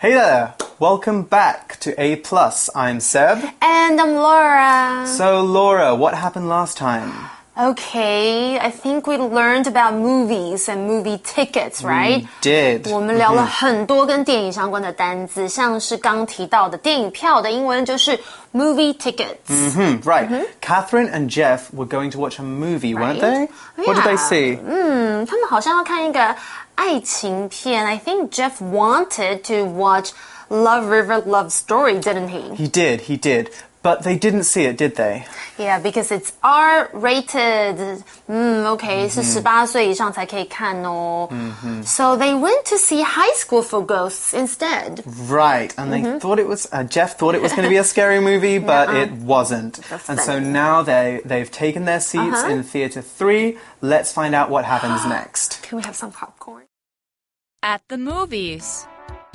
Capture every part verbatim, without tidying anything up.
Hey there! Welcome back to A plus. I'm Seb. And I'm Laura. So, Laura, what happened last time? Okay, I think we learned about movies and movie tickets, right? We did. 我们聊了很多跟电影相关的单字，像是刚提到的电影票的英文就是 movie tickets. Mm-hmm, right. Mm-hmm. Catherine and Jeff were going to watch a movie, right? weren't they? Yeah. What did they see? 嗯，他们好像要看一个爱情片. I think Jeff wanted to watch Love River Love Story, didn't he? He did, he did. But they didn't see it, did they? Yeah, because it's R rated. 嗯 OK, 是十八岁以上才可以看哦。So they went to see High School for Ghosts instead. Right, and they thought it was, uh, Jeff thought it was going to be a scary movie, but uh-uh. it wasn't. And so now they, they've taken their seats uh-huh. in Theatre three. Let's find out what happens next. Can we have some popcorn? At the movies.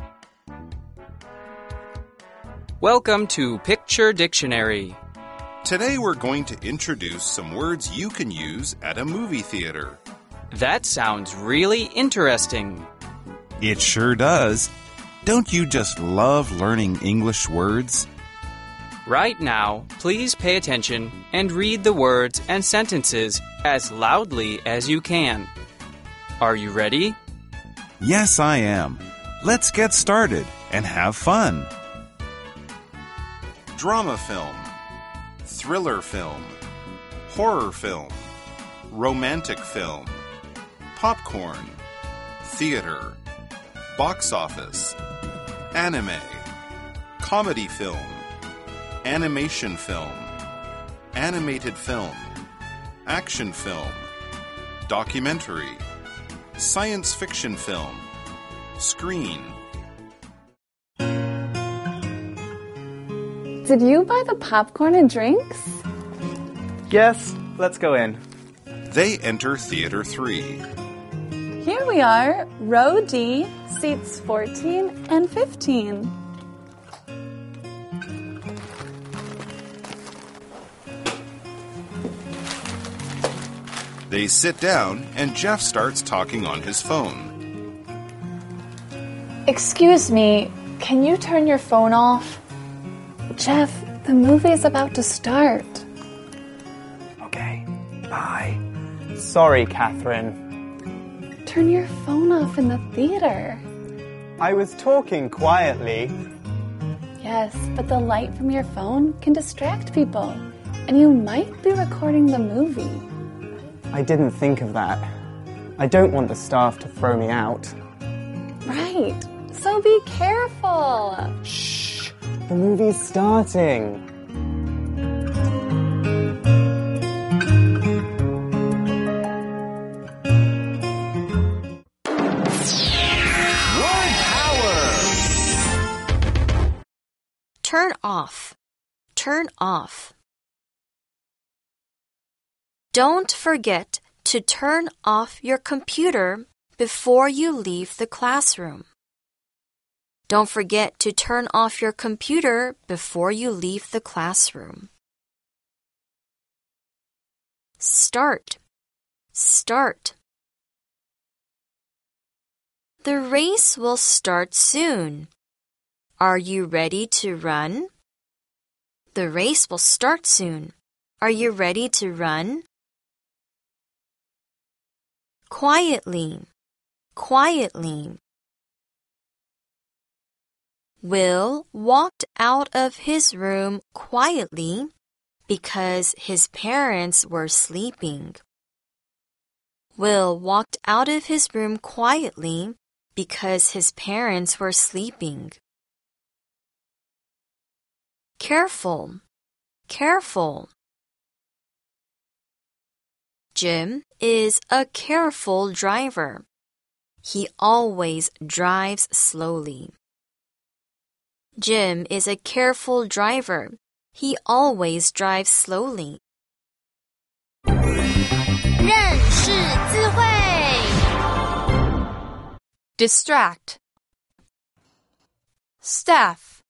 Welcome to Picture Dictionary. Today we're going to introduce some words you can use at a movie theater. That sounds really interesting. It sure does. Don't you just love learning English words? Right now, please pay attention and read the words and sentences as loudly as you can. Are you ready? Yes, I am. Let's get started and have fun. Drama film, thriller film, horror film, romantic film, popcorn, theater, box office, anime, comedy film, animation film, animated film, action film, documentary, science fiction film, screen. Did you buy the popcorn and drinks? Yes, let's go in. They enter Theater three. Here we are, row D, seats fourteen and fifteen. They sit down and Jeff starts talking on his phone. Excuse me, can you turn your phone off? Jeff, the movie's about to start. Okay, bye. Sorry, Catherine. Turn your phone off in the theater. I was talking quietly. Yes, but the light from your phone can distract people, and you might be recording the movie. I didn't think of that. I don't want the staff to throw me out. Right, so be careful. Shh. The movie's starting. Word power! Turn off. Turn off. Don't forget to turn off your computer before you leave the classroom. Don't forget to turn off your computer before you leave the classroom. Start. Start. The race will start soon. Are you ready to run? The race will start soon. Are you ready to run? Quietly. Quietly. Will walked out of his room quietly because his parents were sleeping. Will walked out of his room quietly because his parents were sleeping. Careful, careful. Jim is a careful driver. He always drives slowly. Jim is a careful driver. He always drives slowly. 认识字汇 Distract. Staff.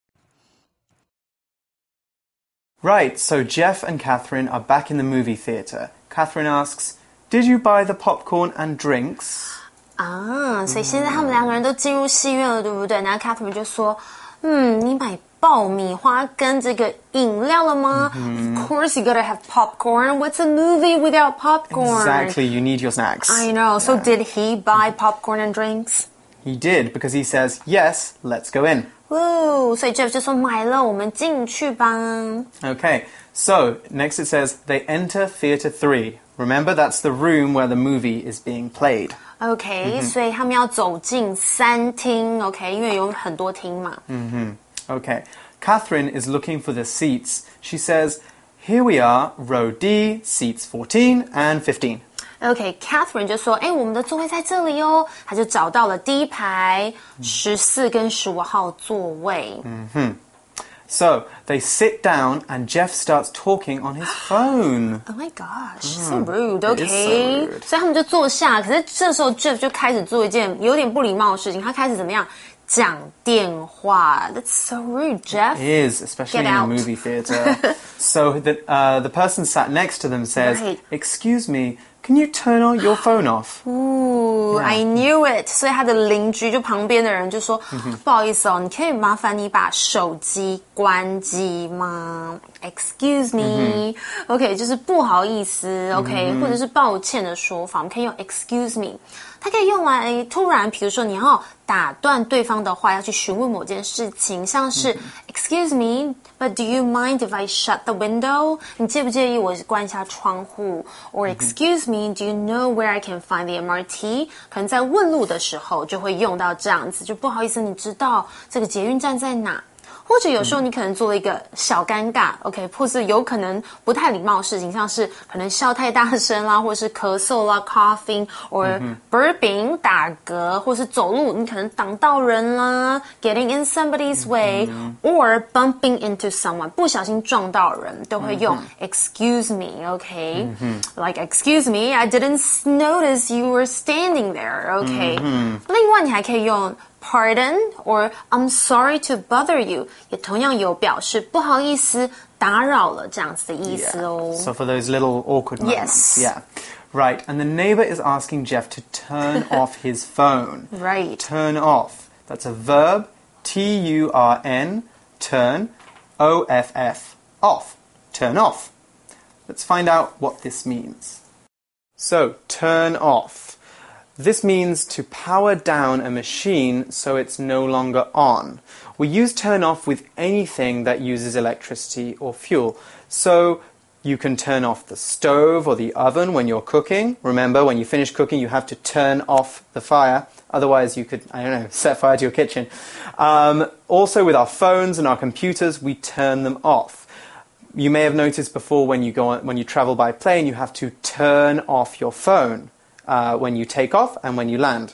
Right, so Jeff and Catherine are back in the movie theatre. Catherine asks, did you buy the popcorn and drinks? 啊，所以现在他们两个人都进入戏院了，对不对？然后 Catherine 就说：“嗯，你买爆米花跟这个饮料了吗？ Of course you gotta have popcorn. What's a movie without popcorn? Exactly, you need your snacks. I know. So did he buy popcorn and drinks? He did, because he says, yes, let's go in. Woo! 所以 Jeff 就说买了，我们进去吧。 Okay, so next it says they enter theatre three. Remember, that's the room where the movie is being played. OK，、mm-hmm. 所以他们要走进三厅 ，OK， 因为有很多厅嘛。 Mm-hmm. Okay, Catherine is looking for the seats. She says, here we are, row D, seats fourteen and fifteen. OK，Catherine、okay, 就说：“哎，我们的座位在这里哦。”她就找到了第一排十四跟十五号座位。 Mm-hmm. So they sit down and Jeff starts talking on his phone. Oh my gosh, so rude. OK， so rude. 所以他们就坐下。可是这时候 Jeff 就开始做一件有点不礼貌的事情，他开始怎么样？讲电话. That's so rude, Jeff. It is, especially Get in out. a movie theatre. So the, uh, the person sat next to them says, right. Excuse me, can you turn on your phone off? Ooh, yeah. I knew it. 所以他的邻居就旁边的人就说，不好意思哦，你可以麻烦你把手机关机吗 ？Excuse me. OK， 就是不好意思 ，OK，、或者是抱歉的说法，我们可以用 excuse me。它可以用来突然，比如说你要打断对方的话，要去询问某件事情，像是、mm-hmm. Excuse me, but do you mind if I shut the window? 你介不介意我关一下窗户 ？Or excuse me, do you know where I can find the M R T? 可能在问路的时候就会用到这样子，就不好意思，你知道这个捷运站在哪？或者有时候你可能做了一个小尴尬 ，OK， 或是有可能不太礼貌的事情，像是可能笑太大声啦，或是咳嗽啦 ，coughing or burping 打嗝，或是走路你可能挡到人啦 ，getting in somebody's way or bumping into someone 不小心撞到人，都会用 excuse me，OK，like excuse me, I didn't notice you were standing there, OK，另外你还可以用。Pardon or I'm sorry to bother you 也同样有表示不好意思打扰了这样子的意思哦。 Yeah. So for those little awkward moments. Yes. Yeah. Right. And the neighbor is asking Jeff to turn off his phone. Right. Turn off. That's a verb. T U R N. Turn. O F F. Off. Turn off. Let's find out what this means. So, turn off. This means to power down a machine so it's no longer on. We use turn off with anything that uses electricity or fuel. So you can turn off the stove or the oven when you're cooking. Remember, when you finish cooking, you have to turn off the fire. Otherwise, you could, I don't know, set fire to your kitchen. Um, also, with our phones and our computers, we turn them off. You may have noticed before when you go on, when you travel by plane, you have to turn off your phone. Uh, when you take off and when you land.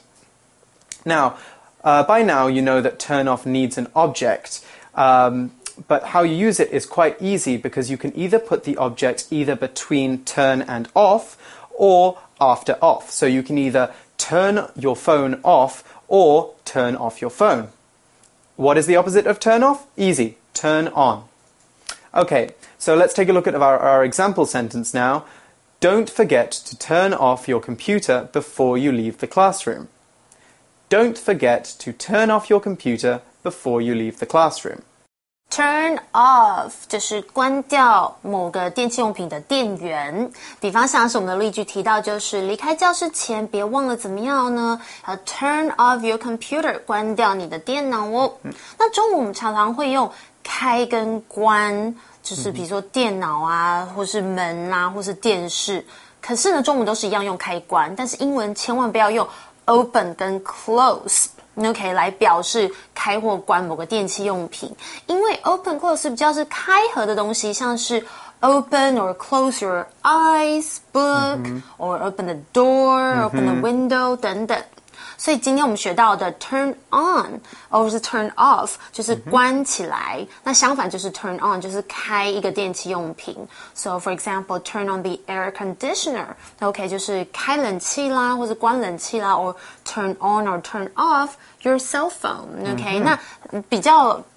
Now, uh, by now you know that turn off needs an object, um, but how you use it is quite easy because you can either put the object either between turn and off or after off. So you can either turn your phone off or turn off your phone. What is the opposite of turn off? Easy. Turn on. Okay, so let's take a look at our, our example sentence now. Don't forget to turn off your computer before you leave the classroom. Don't forget to turn off your computer before you leave the classroom. Turn off 就是关掉某个电器用品的电源。比方像是我们的例句提到，就是离开教室前别忘了怎么样呢？要 turn off your computer， 关掉你的电脑哦。嗯、那中文我们常常会用开跟关。就是比如说电脑啊，或是门啊，或是电视。可是呢，中文都是一样用开关，但是英文千万不要用 open 跟 close。OK， 来表示开或关某个电器用品，因为 open close 比较是开合的东西，像是 open or close your eyes, book,、mm-hmm. or open the door,、mm-hmm. open the window 等等。所以今天我们学到的 turn on 或是 turn off 就是关起来、mm-hmm. 那相反就是 turn on 就是开一个电器用品 So for example, turn on the air conditioner OK 就是开冷气啦或是关冷气啦 or turn on or turn off your cell phone OK、mm-hmm. 那比较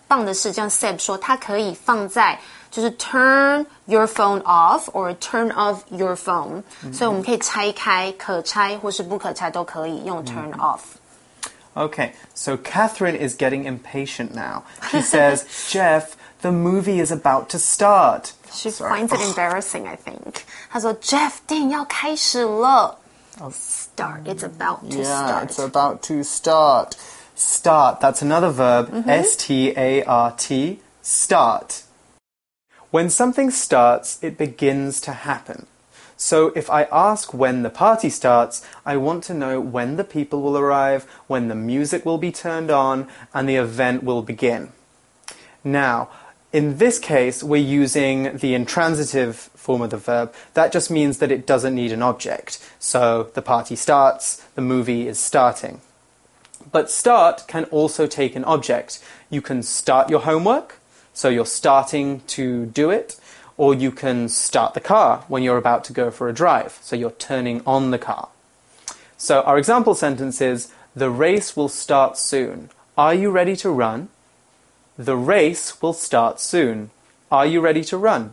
棒的是，像 Seb 说，它可以放在就是 turn your phone off or turn off your phone，、嗯、所以我们可以拆开，可拆或是不可拆都可以用 turn off。Okay, so Catherine is getting impatient now. She says, Jeff, the movie is about to start. She Sorry. finds it embarrassing, I think. 她说 Jeff, 电影要开始了。Oh. Start, it's about to yeah, start. Yeah, it's about to start. Start, that's another verb. Mm-hmm. S T A R T, start. When something starts, it begins to happen. So if I ask when the party starts, I want to know when the people will arrive, when the music will be turned on, and the event will begin. Now, in this case, we're using the intransitive form of the verb. That just means that it doesn't need an object. So the party starts, the movie is starting. But start can also take an object. You can start your homework, so you're starting to do it. Or you can start the car when you're about to go for a drive, so you're turning on the car. So our example sentence is, the race will start soon. Are you ready to run? The race will start soon. Are you ready to run?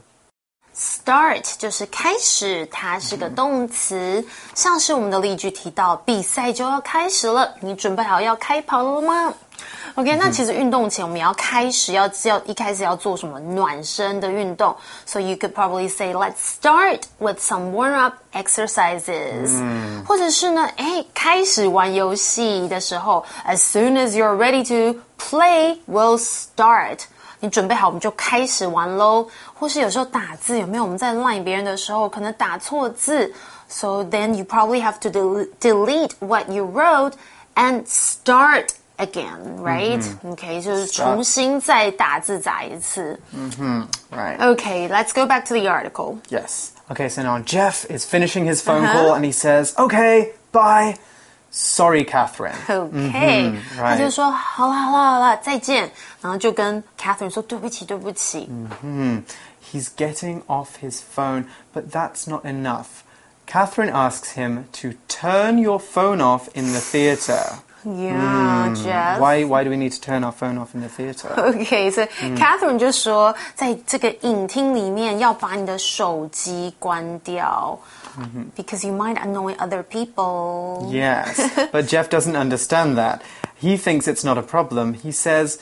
Start 就是开始，它是个动词，像是我们的例句提到，比赛就要开始了，你准备好要开跑了吗？ OK， 那其实运动前我们要开始要要一开始要做什么暖身的运动 ，So you could probably say let's start with some warm up exercises，、嗯、或者是呢，哎，开始玩游戏的时候 ，as soon as you're ready to play, we'll start。你准备好，我们就开始玩喽。或是有时候打字，有没有？我们在 line 别人的时候，可能打错字 ，so then you probably have to del delete what you wrote and start again, right? Mm-hmm. Okay, 就是重新再打字打一次。 Mm-hmm. Right. Okay, let's go back to the article. Yes. Okay, so now Jeff is finishing his phone uh-huh. call and he says, "Okay, bye." Sorry, Catherine. Okay. Mm-hmm, right. 他就说好啦好啦好啦，再见。然后就跟 Catherine 说对不起对不起。 Mm-hmm. He's getting off his phone, but that's not enough. Catherine asks him to turn your phone off in the theater. Yeah, mm. Jeff. Why, why do we need to turn our phone off in the theater? Okay, so、mm. Catherine 就说，在这个影厅里面要把你的手机关掉。Mm-hmm. Because you might annoy other people. Yes, but Jeff doesn't understand that. He thinks it's not a problem. He says,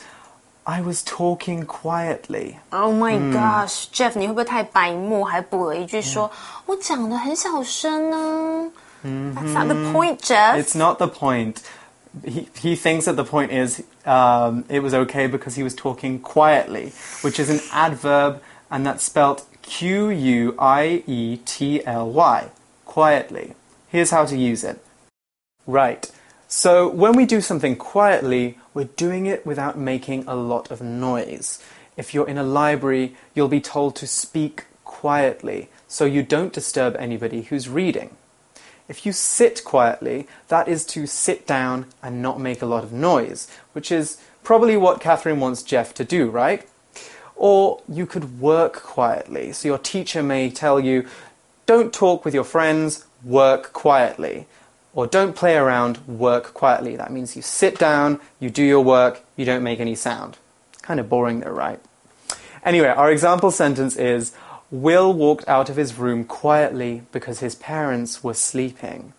I was talking quietly. Oh my mm. gosh, Jeff, 你会不会太白目？还补了一句说， yeah. 我讲得很小声呢。Mm-hmm. That's not the point, Jeff. It's not the point. He, he thinks that the point is um, it was okay because he was talking quietly, which is an adverb, and that's spelt Q U I E T L Y, quietly. Here's how to use it. Right. So when we do something quietly, we're doing it without making a lot of noise. If you're in a library, you'll be told to speak quietly, so you don't disturb anybody who's reading. If you sit quietly, that is to sit down and not make a lot of noise, which is probably what Catherine wants Jeff to do, right? Or you could work quietly. So your teacher may tell you, don't talk with your friends, work quietly. Or don't play around, work quietly. That means you sit down, you do your work, you don't make any sound. Kind of boring though, right? Anyway, our example sentence is, Will walked out of his room quietly because his parents were sleeping.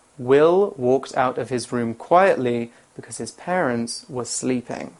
Will walked out of his room quietly because his parents were sleeping.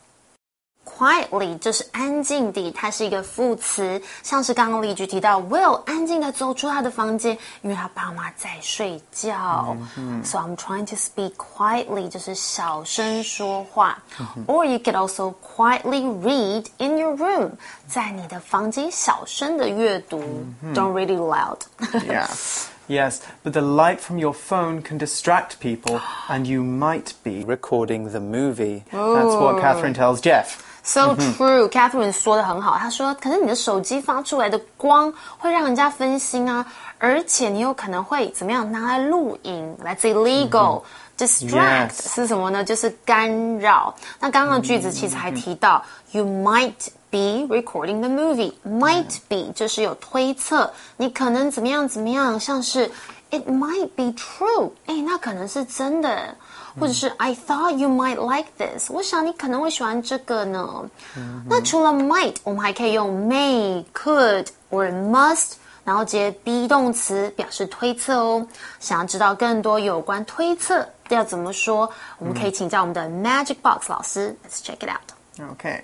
Quietly 就是安静地，它是一个副词，像是刚刚例句提到 Will 安静地走出他的房间，因为他爸妈在睡觉。Mm-hmm. So I'm trying to speak quietly 就是小声说话。Mm-hmm. Or you could also quietly read in your room 在你的房间小声的阅读。Mm-hmm. Don't read it loud. Yeah. Yes, but the light from your phone can distract people and you might be recording the movie. Ooh. That's what Catherine tells Jeff. So true, Catherine 说得很好。她说，可是你的手机发出来的光会让人家分心啊，而且你有可能会怎么样拿来录影 ？That's illegal. Distract 是什么呢？就是干扰。那刚刚的句子其实还提到 ，You might be recording the movie. Might be 就是有推测，你可能怎么样怎么样，像是 It might be true. 哎，那可能是真的。 或者是 I thought you might like this， 我想你可能会喜欢这个呢。那除了 might， 我们还可以用 may、could or must， 然后接 be 动词表示推测哦。想要知道更多有关推测要怎么说，我们可以请教我们的 Magic Box 老师。Let's check it out. Okay.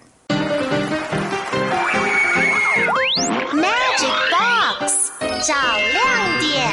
Magic Box 找亮点。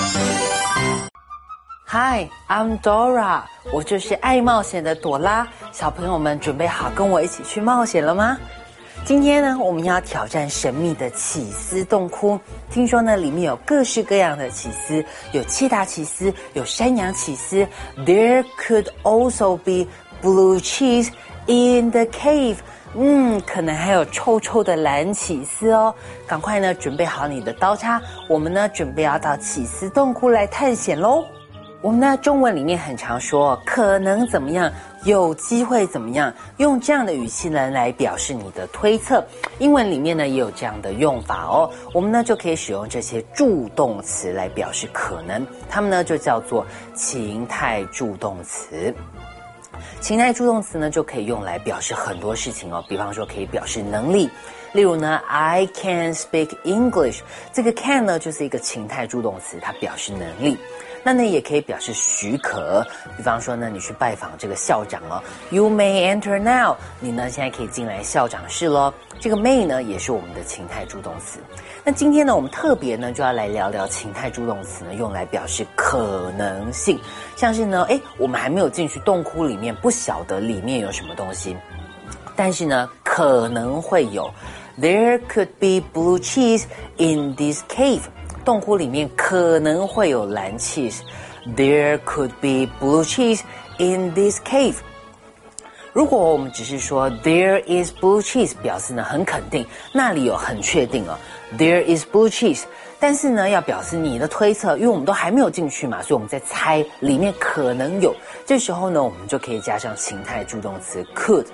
Hi, I'm Dora. 我就是爱冒险的朵拉。小朋友们准备好跟我一起去冒险了吗？今天呢，我们要挑战神秘的起司洞窟。听说呢，里面有各式各样的起司，有切达起司，有山羊起司。There could also be blue cheese in the cave. 嗯，可能还有臭臭的蓝起司哦。赶快呢，准备好你的刀叉，我们呢，准备要到起司洞窟来探险喽。我们呢，中文里面很常说可能怎么样，有机会怎么样，用这样的语气呢来表示你的推测。英文里面呢也有这样的用法哦。我们呢就可以使用这些助动词来表示可能，它们呢就叫做情态助动词。情态助动词呢就可以用来表示很多事情哦，比方说可以表示能力。例如呢 I can speak English， 这个 can 呢就是一个情态助动词，它表示能力。那呢也可以表示许可，比方说呢你去拜访这个校长哦 You may enter now， 你呢现在可以进来校长室咯。这个 may 呢也是我们的情态助动词。那今天呢我们特别呢就要来聊聊情态助动词呢用来表示可能性。像是呢诶我们还没有进去洞窟里面，不晓得里面有什么东西，但是呢可能会有 There could be blue cheese in this cave，洞窟里面可能会有蓝 cheese。 There could be blue cheese in this cave。 如果我们只是说 There is blue cheese， 表示呢很肯定，那里有很确定哦 There is blue cheese。 但是呢要表示你的推测，因为我们都还没有进去嘛，所以我们在猜里面可能有。这时候呢我们就可以加上情态助动词 could。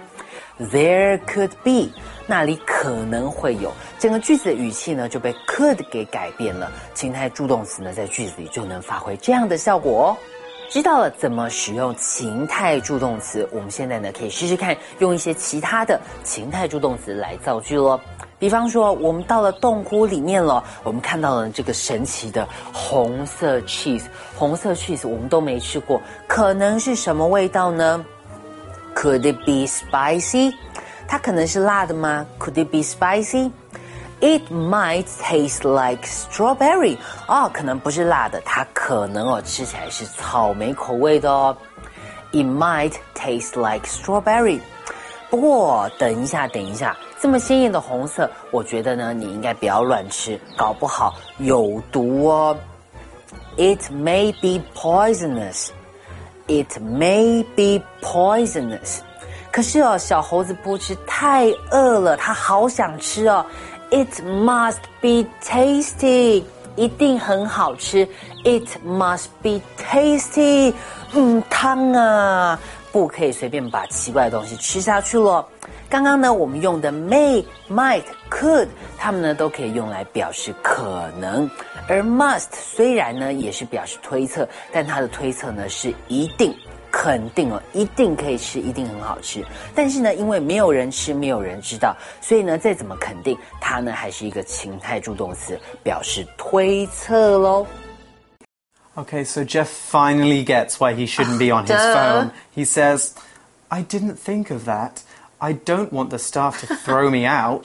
There could be， 那里可能会有，整个句子的语气呢就被 could 给改变了，情态助动词呢在句子里就能发挥这样的效果哦。知道了怎么使用情态助动词，我们现在呢可以试试看用一些其他的情态助动词来造句咯。比方说我们到了洞窟里面了，我们看到了这个神奇的红色 cheese， 红色 cheese 我们都没吃过，可能是什么味道呢？ Could it be spicy？ 它可能是辣的吗？ Could it be spicy？ It might taste like strawberry。 哦，可能不是辣的，它可能哦吃起来是草莓口味的哦。It might taste like strawberry。 不过等一下等一下，这么鲜艳的红色，我觉得呢你应该不要乱吃，搞不好有毒哦。It may be poisonous。 It may be poisonous。 可是哦小猴子扑哧太饿了，它好想吃哦。It must be tasty， 一定很好吃。It must be tasty。 嗯，汤啊，不可以随便把奇怪的东西吃下去咯。刚刚呢我们用的 may、might、could， 它们呢都可以用来表示可能。而 must 虽然呢也是表示推测，但它的推测呢是一定肯定哦，一定可以吃，一定很好吃。但是呢因为没有人吃，没有人知道，所以呢再怎么肯定，它呢还是一个情态助动词，表示推测咯。 Okay, so Jeff finally gets why he shouldn't be on his phone. He says, I didn't think of that. I don't want the staff to throw me out.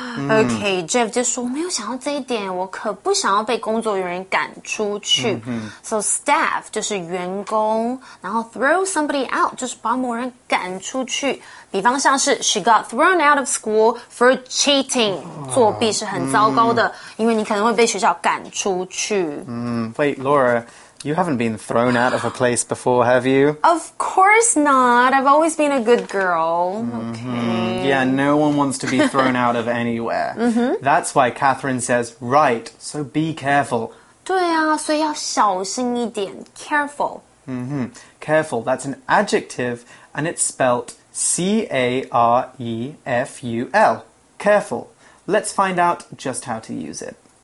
OK, Jeff 就说我没有想到这一点，我可不想要被工作人员赶出去。So staff 就是员工，然后 throw somebody out 就是把某人赶出去。比方像是 She got thrown out of school for cheating， 作弊是很糟糕的，因为你可能会被学校赶出去。 Mm, wait, Laura, you haven't been thrown out of a place before, have you? Of course not. I've always been a good girl. Okay. Yeah, no one wants to be thrown out of anywhere. That's why Catherine says, right, so be careful. 对啊，所以要小心一点 ，careful. Mm-hmm. Careful, that's an adjective, and it's spelt C A R E F U L. Careful. Let's find out just how to use it.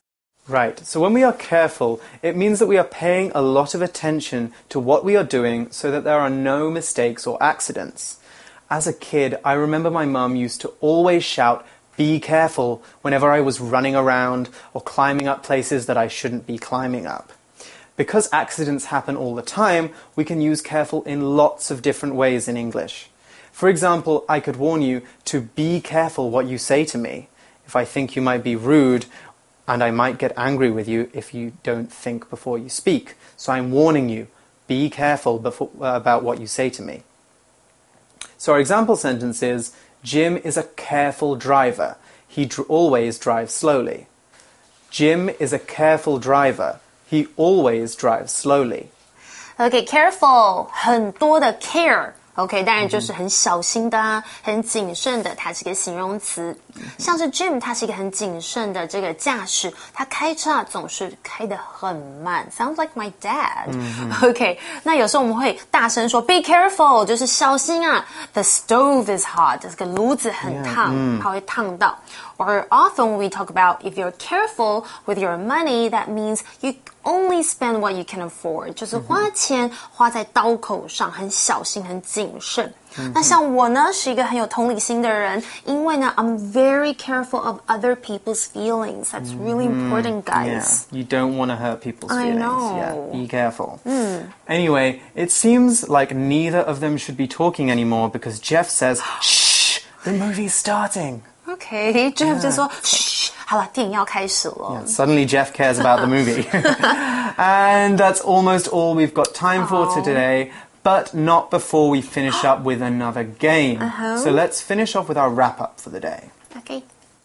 Right. So when we are careful, it means that we are paying a lot of attention to what we are doing so that there are no mistakes or accidents. As a kid, I remember my mum used to always shout, "Be careful," whenever I was running around or climbing up places that I shouldn't be climbing up. Because accidents happen all the time, we can use careful in lots of different ways in English. For example, I could warn you to be careful what you say to me if I think you might be rude, and I might get angry with you if you don't think before you speak. So I'm warning you, be careful before, uh, about what you say to me. So our example sentence is, Jim is a careful driver. He dr- always drives slowly. Jim is a careful driver. He always drives slowly. Okay, careful, 很多的 care。OK， 当然就是很小心的啊，很谨慎的，它是个形容词。像是 Jim， 他是一个很谨慎的这个驾驶，他开车啊总是开得很慢 ，Sounds like my dad。OK， 那有时候我们会大声说 "Be careful"， 就是小心啊。The stove is hot， 这个炉子很烫，它会烫到。Or often when we talk about if you're careful with your money, that means you only spend what you can afford. 就是花钱花在刀口上，很小心，很谨慎。那像我呢，是一个很有同理心的人，因为呢 I'm very careful of other people's feelings. That's really important, guys. Yeah, you don't want to hurt people's I feelings. know. Yeah, be careful. Anyway, it seems like neither of them should be talking anymore because Jeff says, "Shh, the movie's starting." Okay, Jeff 就说 "Shh, 好了，电影要开始了。 Yeah, suddenly Jeff cares about the movie. And that's almost all we've got time for today. But not before we finish up with another game. Uh-huh. So let's finish off with our wrap-up for the day. Okay.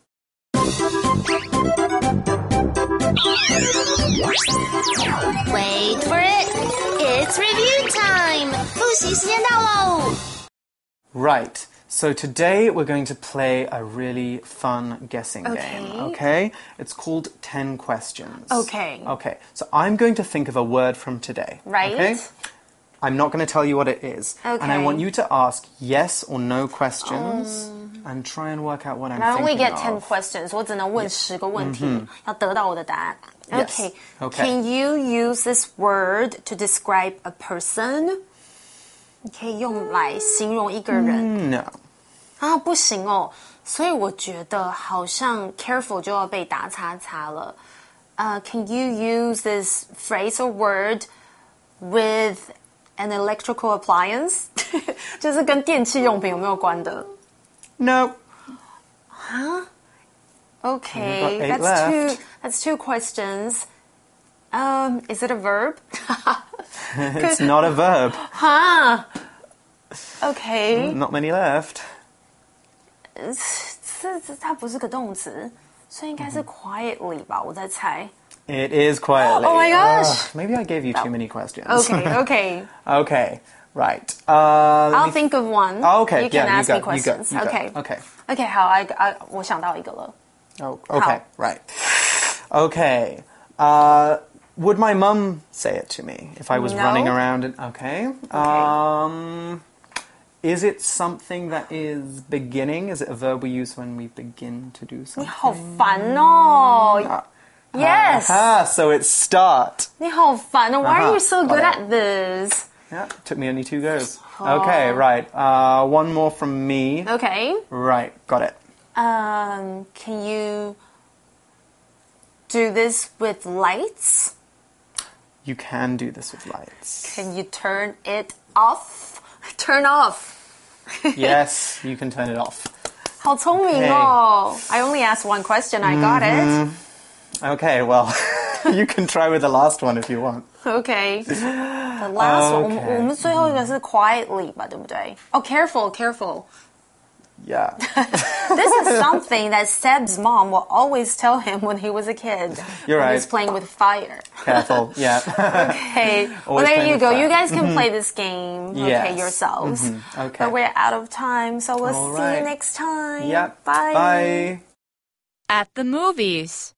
Wait for it. It's review time. 复习时间到喽。 Right. So today we're going to play a really fun guessing Okay. game. Okay? It's called ten questions. Okay. Okay. So I'm going to think of a word from today. Right. Okay? I'm not going to tell you what it is. Okay. And I want you to ask yes or no questions and try and work out what I'm I thinking only get of. ten questions. 我只能问十个问题，要得到我的答案。 Yes. Okay. Okay. Can you use this word to describe a person? 你可以用来形容一个人。 No. 啊，不行哦。所以我觉得好像 careful 就要被打叉叉了。Uh, can you use this phrase or word with an electrical appliance? 就是跟电器用品有没有关的？ No. Huh? Okay, You've got eight that's left. two. That's two questions. Um, is it a verb? It's not a verb. Huh? Okay. Not many left. 这这它不是个动词，所以应该是 quietly 吧？我在猜。 It is quietly. Oh my gosh. Ugh, maybe I gave you too many questions. Okay, okay. Okay, right. Uh, let I'll me- think of one. Oh, okay, You can yeah, ask you me go, you go, questions. you go. Okay. Okay. Okay, 好 I, I 我想到一个了。 Oh, okay, right. Okay. Uh, would my mum say it to me if I was No. running around? And, okay. Um, is it something that is beginning? Is it a verb we use when we begin to do 你 something? 好烦哦。Yes. Ah, so it's start. 你好烦哦。Why are Uh-huh, you so good got at this? Yeah, took me only two goes. Okay, right. Uh, one more from me. Okay. Right, got it. Um, can you do this with lights? You can do this with lights. Can you turn it off? Turn off. Yes, you can turn it off. 好聪明哦。I only asked one question. I got it. Okay, well, you can try with the last one if you want. Okay. The last one. 我们 Okay. 我们最后一个是 quietly 吧，对不对？Oh, careful, careful. Yeah. This is something that Seb's mom will always tell him when he was a kid. You're when right. He's playing with fire. Careful, yeah. Okay. Well, Always there playing you with go. fire. You guys can play this game, okay, Yes. yourselves. Mhm. Okay. But we're out of time, so we'll All see right. you next time. Yep. Bye. Bye. At the movies.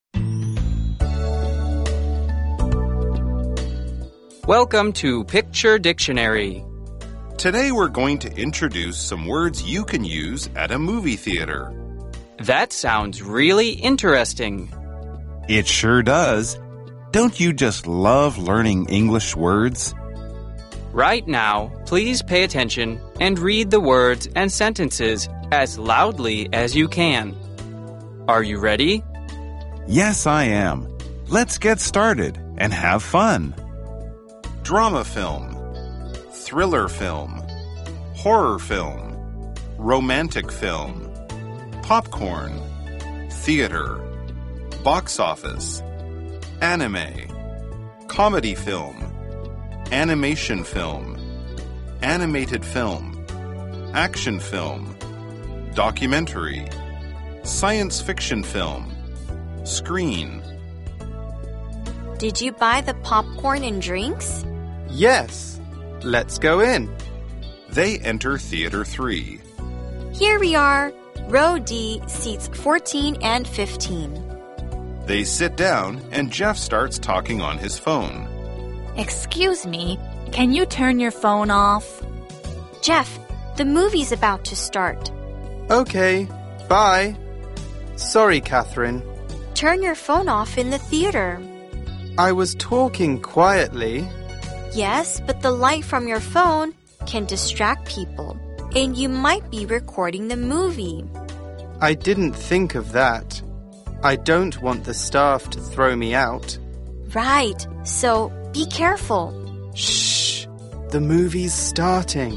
Welcome to Picture Dictionary. Today we're going to introduce some words you can use at a movie theater. That sounds really interesting. It sure does. Don't you just love learning English words? Right now, please pay attention and read the words and sentences as loudly as you can. Are you ready? Yes, I am. Let's get started and have fun. Drama film, thriller film, horror film, romantic film, popcorn, theater, box office, anime, comedy film, animation film, animated film, action film, documentary, science fiction film, screen. Did you buy the popcorn and drinks? Yes. Let's go in. They enter Theater three. Here we are. Row D, seats fourteen and fifteen. They sit down and Jeff starts talking on his phone. Excuse me, can you turn your phone off? Jeff, the movie's about to start. Okay, bye. Sorry, Catherine. Turn your phone off in the theater. I was talking quietly. Yes, but the light from your phone can distract people, and you might be recording the movie. I didn't think of that. I don't want the staff to throw me out. Right, so be careful. Shh, the movie's starting.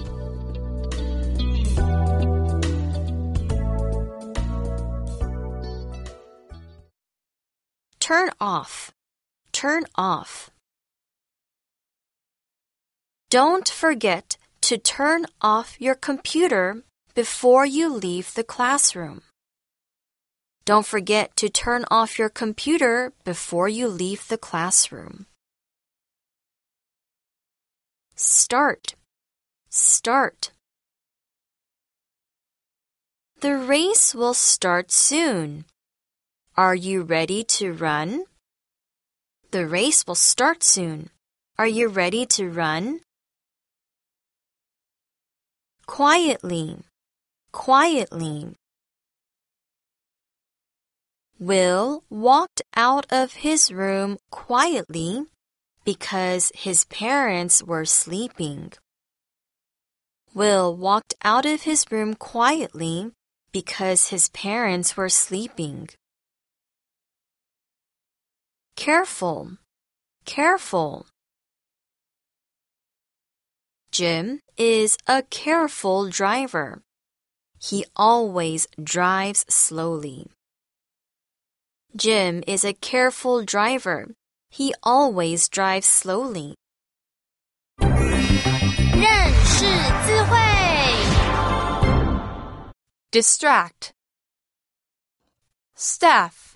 Turn off. Turn off. Don't forget to turn off your computer before you leave the classroom. Don't forget to turn off your computer before you leave the classroom. Start. Start. The race will start soon. Are you ready to run? The race will start soon. Are you ready to run? Quietly. Quietly. Will walked out of his room quietly because his parents were sleeping. Will walked out of his room quietly because his parents were sleeping. Careful, careful. Jim is a careful driver. He always drives slowly. Jim is a careful driver. He always drives slowly. 认识字汇 Distract. Staff.